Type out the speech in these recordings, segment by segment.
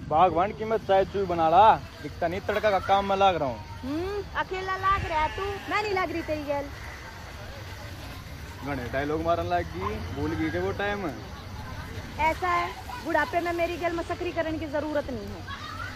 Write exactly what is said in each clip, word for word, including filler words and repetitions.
बागवान की मैं चाय चूई बना ला, दिखता नहीं तड़का का काम में लाग रहा हूँ। हम्म अकेला लाग रहा तू, मैं नहीं लग रही तेरी गैल। घने डायलॉग मारन लाग गई, भूल गई के वो टाइम। ऐसा है, बुढ़ापे में मेरी गैल मसकरी करने की जरूरत नहीं है।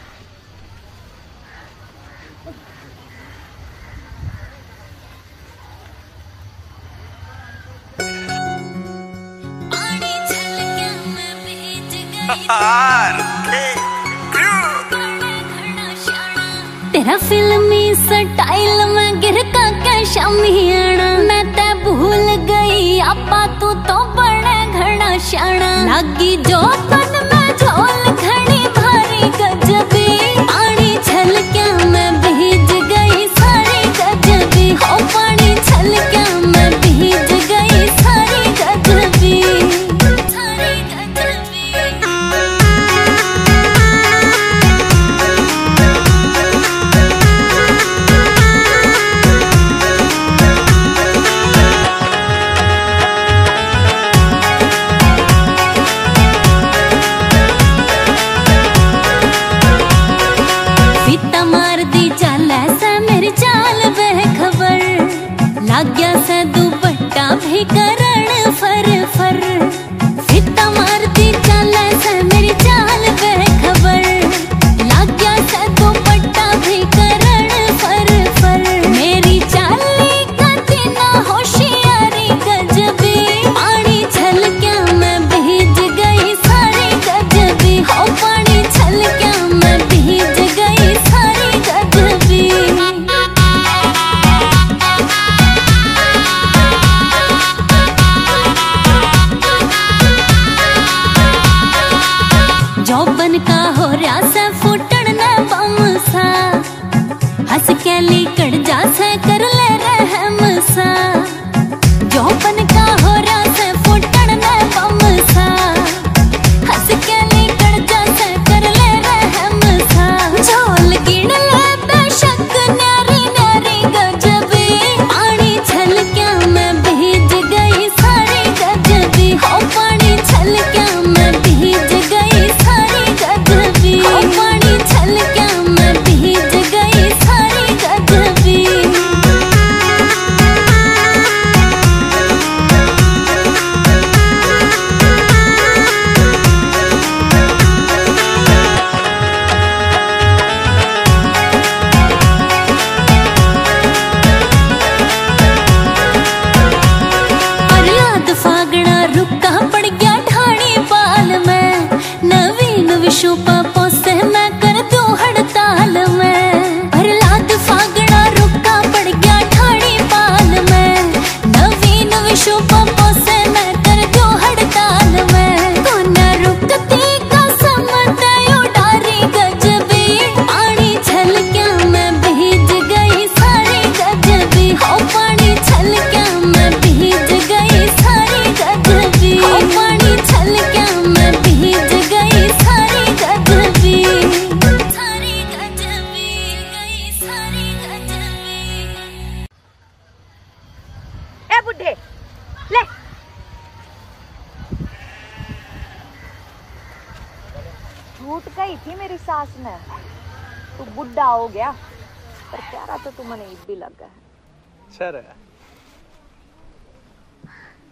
तेरा फिल्मी स्टाइल में गिर का क्या शामियाना, मैं ते भूल गई आपा तू तो बड़े घना शाना। लागी जो तन में झोल घनी भारी गजबी, पानी छलक्या मैं भीज गई सारी गजबी। हो पानी छलक्या मैं भीज गई सारी गजबी, सारी गजबी। मार दी चाल ऐसा मेरी चाल बह खबर, लाग गया से दुपट्टा भी करण फर फर। फिता मार दी चाल ऐसा मेरी चाल बह खबर, लाग गया से दुपट्टा भी करण फर फर। मेरी चाली कति ना होशियारी गजबी, पानी छलक्या मैं भीज गई सारी गजबी। हो पानी छलक्या मैं भीज गई सारी गजबी। जौबन का हो रहा से फुटन न बमसा, हंस के लिकड़ जा से कर ले रहम सा। जौबन का हो रहा से फुटन न बमसा, हंस के लिकड़ जा से कर ले रहम सा। झोल गिन ले बेशक न्यारी न्यारी गजबी, पानी छलक्या मैं भीज गई सारी गजबी। हो पानी छलक्या मैं भीज गई सारी गजबी। हो पानी छलक्या मैं भीज गई सारी गजबी। प्रहलाद फागड़ा रुका पड़ गया ढाणी पाल में, नवीन विशु पापों से मैं कर दूं हड़ताल में। प्रहलाद फागड़ा रुका पड़ गया ढाणी पाल में, नवीन विशु पापों से मैं कर दूं हड़ताल में। कोना रुकती कसम तयो डारी गजबी, पानी छलक्या मैं भीज गई सारी गजबी। हो पानी छलक्या मैं भीज गई सारी गजबी। हो पानी छलक्या मैं भीज गई सारी गजबी, सारी गजबी गई सारी गजबी। ए बुढ़े ले, झूठ कही थी मेरी सास ने, तू बुढ़ा हो गया, पर प्यारा तो तू मने भी लगा है। अच्छा रहा।